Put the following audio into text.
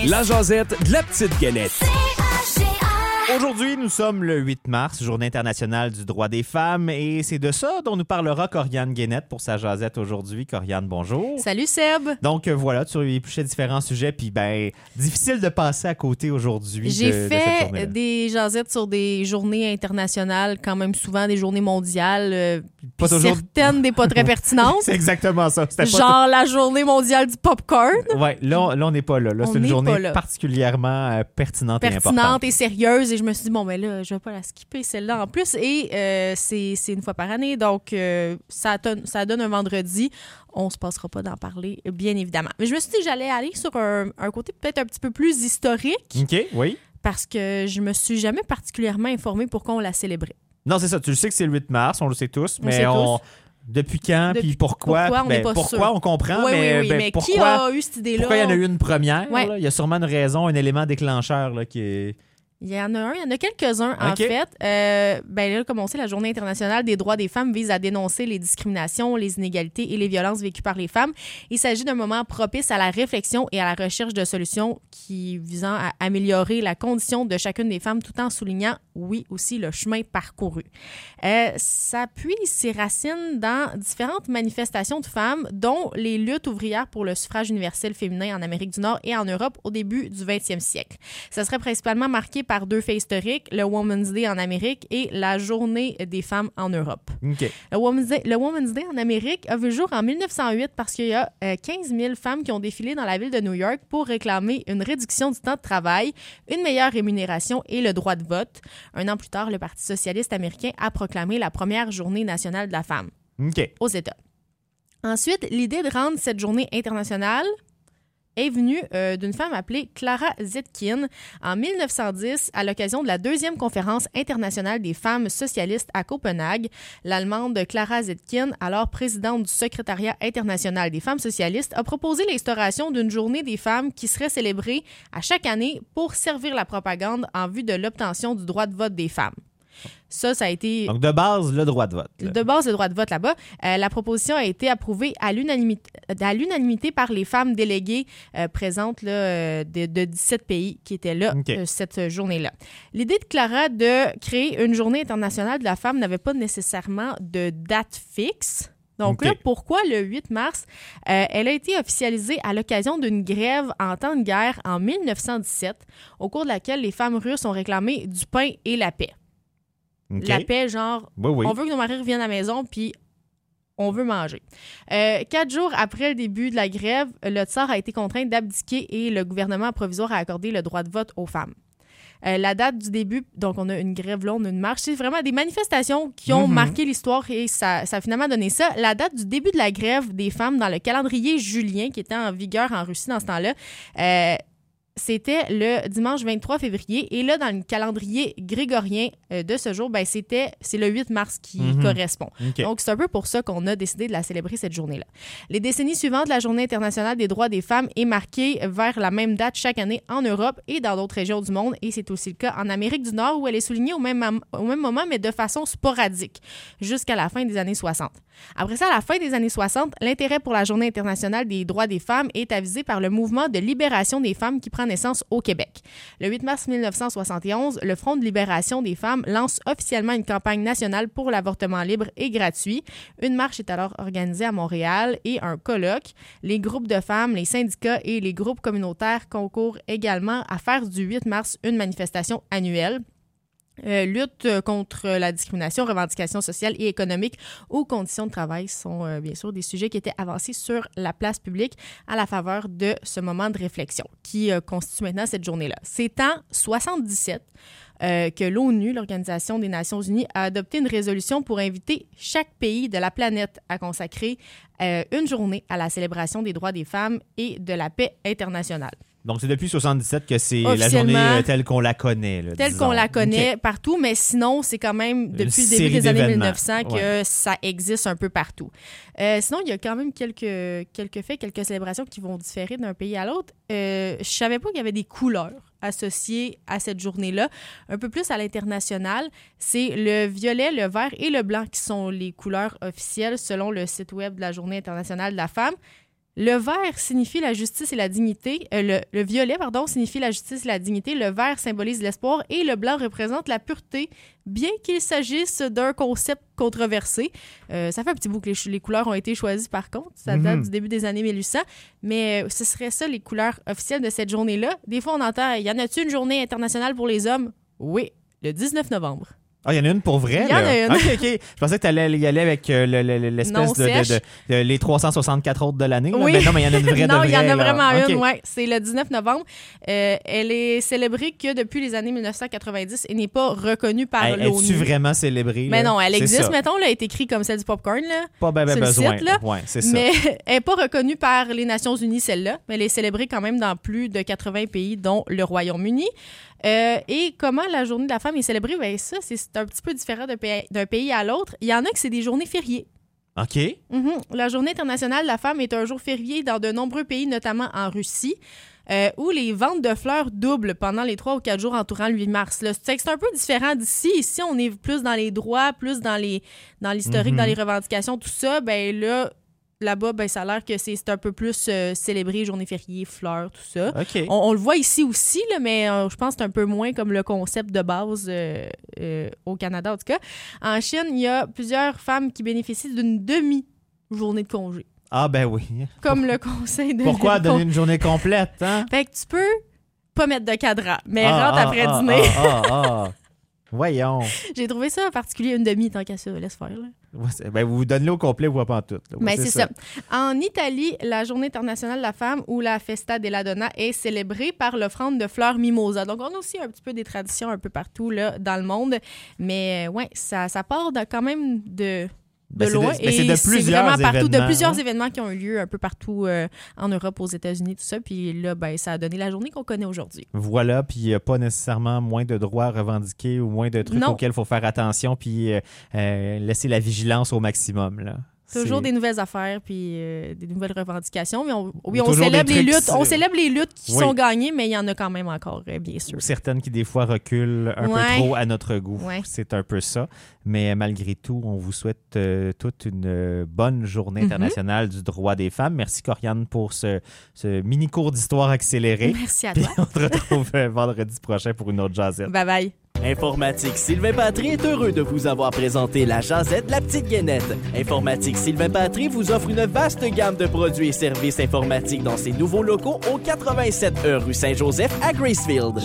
La jasette de la petite Guenette. Aujourd'hui, nous sommes le 8 mars, Journée internationale du droit des femmes, et c'est de ça dont nous parlera Corianne Guénette pour sa jasette aujourd'hui. Corianne, bonjour. Salut Seb. Donc voilà, tu épluchais différents sujets, puis difficile de passer à côté aujourd'hui J'ai de cette fait journée-là. des jasettes sur des journées internationales, quand même souvent des journées mondiales, Pas toujours. certaines des pas très pertinentes. C'est exactement ça. C'était pas Genre la journée mondiale du popcorn. Ouais, là, on n'est pas là. Là, c'est On une n'est journée pas là. particulièrement pertinente et importante. Pertinente et sérieuse, et je me suis dit, bon, ben là, je vais pas la skipper, celle-là en plus, et c'est une fois par année, donc ça donne un vendredi. On se passera pas d'en parler, bien évidemment. Mais je me suis dit que j'allais aller sur un côté peut-être un petit peu plus historique, OK, oui. parce que je me suis jamais particulièrement informée pourquoi on la célébrait. Non, c'est ça. Tu le sais que c'est le 8 mars, on le sait tous, On mais sait tous. depuis quand, puis Depuis- pourquoi? pourquoi, on n'est pas pourquoi, sûr. on comprend, Oui, mais, mais pourquoi, qui a eu cette idée-là? pourquoi il y en a eu une première? Ouais. Là? Il y a sûrement une raison, un élément déclencheur là, qui est... Il y en a quelques-uns, en OK. fait. Là, comme on sait, la Journée internationale des droits des femmes vise à dénoncer les discriminations, les inégalités et les violences vécues par les femmes. Il s'agit d'un moment propice à la réflexion et à la recherche de solutions visant à améliorer la condition de chacune des femmes tout en soulignant, oui, aussi le chemin parcouru. Ça puise ses racines dans différentes manifestations de femmes, dont les luttes ouvrières pour le suffrage universel féminin en Amérique du Nord et en Europe au début du 20e siècle. Ça serait principalement marqué par deux faits historiques, le Women's Day en Amérique et la Journée des femmes en Europe. OK. Le Women's Day en Amérique a vu le jour en 1908 parce qu'il y a 15 000 femmes qui ont défilé dans la ville de New York pour réclamer une réduction du temps de travail, une meilleure rémunération et le droit de vote. Un an plus tard, le Parti socialiste américain a proclamé la première journée nationale de la femme OK. aux États. Ensuite, l'idée de rendre cette journée internationale est venue d'une femme appelée Clara Zetkin en 1910 à l'occasion de la deuxième conférence internationale des femmes socialistes à Copenhague. L'Allemande Clara Zetkin, alors présidente du secrétariat international des femmes socialistes, a proposé l'instauration d'une journée des femmes qui serait célébrée à chaque année pour servir la propagande en vue de l'obtention du droit de vote des femmes. Ça a été... Donc, de base, le droit de vote. Là. De base, le droit de vote là-bas. La proposition a été approuvée à l'unanimité par les femmes déléguées présentes là, de 17 pays qui étaient là cette journée-là. L'idée de Clara de créer une journée internationale de la femme n'avait pas nécessairement de date fixe. Donc là, pourquoi le 8 mars? Elle a été officialisée à l'occasion d'une grève en temps de guerre en 1917, au cours de laquelle les femmes russes ont réclamé du pain et la paix. OK. La paix, genre, Oui. on veut que nos maris reviennent à la maison, puis on veut manger. 4 jours après le début de la grève, le tsar a été contraint d'abdiquer et le gouvernement provisoire a accordé le droit de vote aux femmes. La date du début, donc on a une grève là, on a une marche, c'est vraiment des manifestations qui ont marqué l'histoire et ça a finalement donné ça. La date du début de la grève des femmes dans le calendrier julien qui était en vigueur en Russie dans ce temps-là, c'était le dimanche 23 février. Et là, dans le calendrier grégorien de ce jour, c'est le 8 mars qui correspond. OK. Donc, c'est un peu pour ça qu'on a décidé de la célébrer cette journée-là. Les décennies suivantes, la Journée internationale des droits des femmes est marquée vers la même date chaque année en Europe et dans d'autres régions du monde. Et c'est aussi le cas en Amérique du Nord où elle est soulignée au même moment, mais de façon sporadique, jusqu'à la fin des années 60. Après ça, à la fin des années 60, l'intérêt pour la Journée internationale des droits des femmes est avisé par le mouvement de libération des femmes qui prend naissance au Québec. Le 8 mars 1971, le Front de libération des femmes lance officiellement une campagne nationale pour l'avortement libre et gratuit. Une marche est alors organisée à Montréal et un colloque. Les groupes de femmes, les syndicats et les groupes communautaires concourent également à faire du 8 mars une manifestation annuelle. Lutte contre la discrimination, revendications sociales et économiques ou conditions de travail sont bien sûr des sujets qui étaient avancés sur la place publique à la faveur de ce moment de réflexion qui constitue maintenant cette journée-là. C'est en 1977 que l'ONU, l'Organisation des Nations Unies, a adopté une résolution pour inviter chaque pays de la planète à consacrer une journée à la célébration des droits des femmes et de la paix internationale. Donc, c'est depuis 1977 que c'est la journée telle qu'on la connaît. Là, telle disons. qu'on la connaît OK. partout, mais sinon, c'est quand même depuis le début des années 1900 que ça existe un peu partout. Sinon, il y a quand même quelques faits, quelques célébrations qui vont différer d'un pays à l'autre. Je savais pas qu'il y avait des couleurs associées à cette journée-là. Un peu plus à l'international, c'est le violet, le vert et le blanc qui sont les couleurs officielles selon le site web de la Journée internationale de la femme. Le vert signifie la justice et la dignité. Le violet, signifie la justice et la dignité. Le vert symbolise l'espoir et le blanc représente la pureté, bien qu'il s'agisse d'un concept controversé. Ça fait un petit bout que les couleurs ont été choisies, par contre. Ça date du début des années 1800. Mais ce serait ça, les couleurs officielles de cette journée-là. Des fois, on entend, y en a-t-il une journée internationale pour les hommes? Oui, le 19 novembre. Ah, il y en a une pour vrai? Il y en a une. OK. Je pensais que tu allais y aller avec l'espèce de les 364 autres de l'année. Oui. Mais non, mais il y en a une vraie de vraie. Non, il y en a vraiment OK. une, oui. C'est le 19 novembre. Elle est célébrée que depuis les années 1990 et n'est pas reconnue par l'ONU. Es-tu vraiment célébrée? Mais non, elle C'est existe, ça. mettons, là, elle est écrite comme celle du popcorn, là. Pas ben sur le besoin. site, là. Ouais, c'est ça. Mais elle n'est pas reconnue par les Nations Unies, celle-là. Mais elle est célébrée quand même dans plus de 80 pays, dont le Royaume-Uni. Et comment la journée de la femme est célébrée? Bien, ça, c'est un petit peu différent d'un pays à l'autre. Il y en a que c'est des journées fériées. OK. La journée internationale de la femme est un jour férié dans de nombreux pays, notamment en Russie, où les ventes de fleurs doublent pendant les 3 ou 4 jours entourant le 8 mars. Là, c'est un peu différent d'ici. Ici, on est plus dans les droits, plus dans l'historique, dans les revendications, tout ça. Ben là-bas, ben, ça a l'air que c'est un peu plus célébré, journée fériée, fleurs, tout ça. OK. On le voit ici aussi, là, mais je pense que c'est un peu moins comme le concept de base au Canada, en tout cas. En Chine, il y a plusieurs femmes qui bénéficient d'une demi-journée de congé. Ah, ben oui. Comme le conseil de... Pourquoi donner une journée complète, hein? Fait que tu peux pas mettre de cadran, mais rentre après dîner. Voyons. J'ai trouvé ça en particulier une demi, tant qu'à ça. Laisse faire, là. Ouais, ben vous donnez au complet, vous pas en tout. Là. Ouais, Ben, c'est ça. En Italie, la Journée internationale de la femme ou la Festa della Donna est célébrée par l'offrande de fleurs mimosa. Donc, on a aussi un petit peu des traditions un peu partout là, dans le monde. Mais ouais, ça part quand même de loin. C'est de plusieurs vraiment partout, événements, de plusieurs événements qui ont eu lieu un peu partout en Europe, aux États-Unis, tout ça. Puis là, ben, ça a donné la journée qu'on connaît aujourd'hui. Voilà, puis il n'y a pas nécessairement moins de droits revendiqués ou moins de trucs auxquels il faut faire attention, puis laisser la vigilance au maximum, là. Toujours des nouvelles affaires puis des nouvelles revendications. Mais on toujours célèbre des les trucs luttes. On célèbre les luttes qui sont gagnées, mais il y en a quand même encore, bien sûr. Certaines qui, des fois, reculent un peu trop à notre goût. Ouais. C'est un peu ça. Mais malgré tout, on vous souhaite toute une bonne journée internationale du droit des femmes. Merci, Corianne, pour ce mini-cours d'histoire accéléré. Merci à toi. Puis on te retrouve vendredi prochain pour une autre jazette. Bye-bye. Informatique Sylvain Patry est heureux de vous avoir présenté la Jazette La Petite Guénette. Informatique Sylvain Patry vous offre une vaste gamme de produits et services informatiques dans ses nouveaux locaux au 87E rue Saint-Joseph à Gracefield.